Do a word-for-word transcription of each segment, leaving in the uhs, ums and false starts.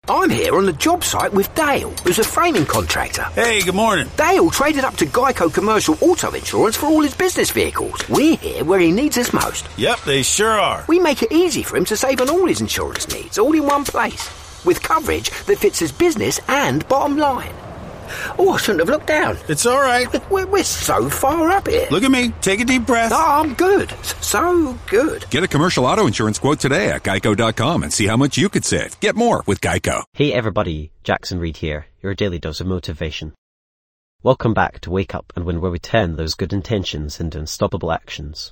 I'm here on the job site with Dale, who's a framing contractor. Hey, good morning. Dale traded up to Geico Commercial Auto Insurance for all his business vehicles. We're here where he needs us most. Yep, they sure are. We make it easy for him to save on all his insurance needs, all in one place, with coverage that fits his business and bottom line. Oh, I shouldn't have looked down. It's all right. We're, we're so far up here. Look at me. Take a deep breath. Oh, I'm good. So good. Get a commercial auto insurance quote today at geico dot com and see how much you could save. Get more with Geico. Hey everybody, Jackson Reed here, your daily dose of motivation. Welcome back to Wake Up and Win, where we turn those good intentions into unstoppable actions.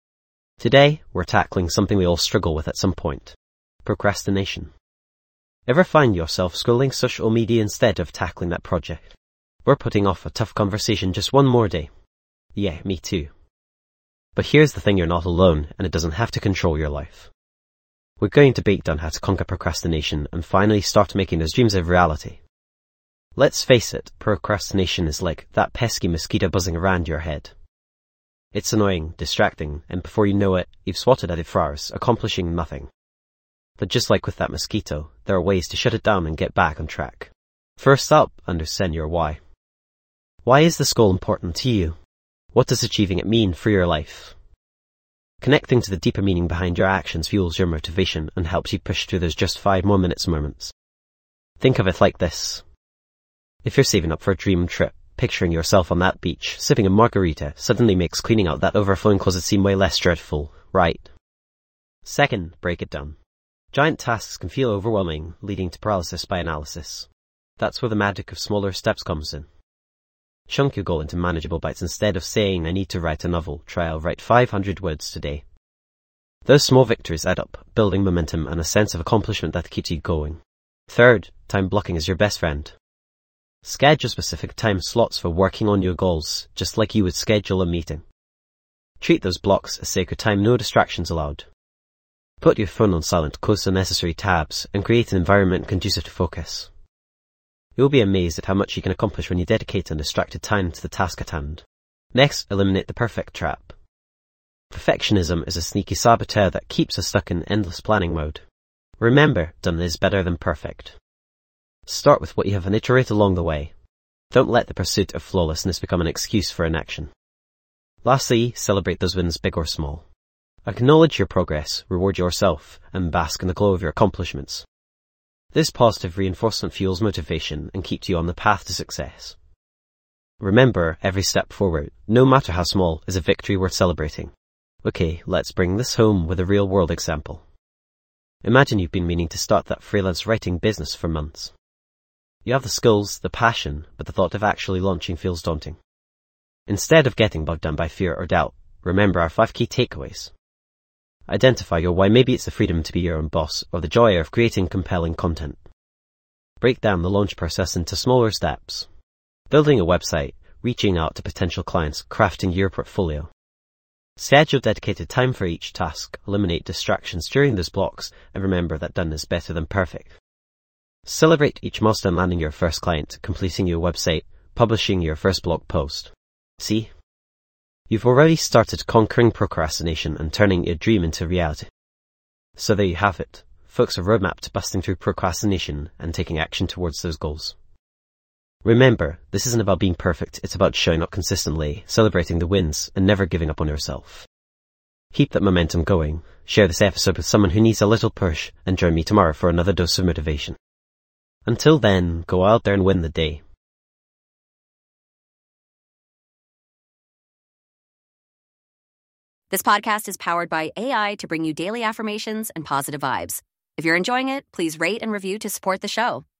Today, we're tackling something we all struggle with at some point: procrastination. Ever find yourself scrolling social media instead of tackling that project? We're putting off a tough conversation just one more day. Yeah, me too. But here's the thing, you're not alone, and it doesn't have to control your life. We're going to break down how to conquer procrastination and finally start making those dreams a reality. Let's face it, procrastination is like that pesky mosquito buzzing around your head. It's annoying, distracting, and before you know it, you've swatted at it for hours, accomplishing nothing. But just like with that mosquito, there are ways to shut it down and get back on track. First up, understand your why. Why is this goal important to you? What does achieving it mean for your life? Connecting to the deeper meaning behind your actions fuels your motivation and helps you push through those just five more minutes moments. Think of it like this. If you're saving up for a dream trip, picturing yourself on that beach, sipping a margarita suddenly makes cleaning out that overflowing closet seem way less dreadful, right? Second, break it down. Giant tasks can feel overwhelming, leading to paralysis by analysis. That's where the magic of smaller steps comes in. Chunk your goal into manageable bites. Instead of saying, I need to write a novel, try I'll write five hundred words today. Those small victories add up, building momentum and a sense of accomplishment that keeps you going. Third, time blocking is your best friend. Schedule specific time slots for working on your goals, just like you would schedule a meeting. Treat those blocks as sacred time, no distractions allowed. Put your phone on silent, close unnecessary tabs, and create an environment conducive to focus. You'll be amazed at how much you can accomplish when you dedicate undistracted time to the task at hand. Next, eliminate the perfect trap. Perfectionism is a sneaky saboteur that keeps us stuck in endless planning mode. Remember, done is better than perfect. Start with what you have and iterate along the way. Don't let the pursuit of flawlessness become an excuse for inaction. Lastly, celebrate those wins, big or small. Acknowledge your progress, reward yourself, and bask in the glow of your accomplishments. This positive reinforcement fuels motivation and keeps you on the path to success. Remember, every step forward, no matter how small, is a victory worth celebrating. Okay, let's bring this home with a real-world example. Imagine you've been meaning to start that freelance writing business for months. You have the skills, the passion, but the thought of actually launching feels daunting. Instead of getting bogged down by fear or doubt, remember our five key takeaways. Identify your why. Maybe it's the freedom to be your own boss or the joy of creating compelling content. Break down the launch process into smaller steps. Building a website, reaching out to potential clients, crafting your portfolio. Schedule dedicated time for each task, eliminate distractions during those blocks, and remember that done is better than perfect. Celebrate each milestone: landing your first client, completing your website, publishing your first blog post. See? You've already started conquering procrastination and turning your dream into reality. So there you have it, folks, a roadmap to busting through procrastination and taking action towards those goals. Remember, this isn't about being perfect, it's about showing up consistently, celebrating the wins, and never giving up on yourself. Keep that momentum going, share this episode with someone who needs a little push, and join me tomorrow for another dose of motivation. Until then, go out there and win the day. This podcast is powered by A I to bring you daily affirmations and positive vibes. If you're enjoying it, please rate and review to support the show.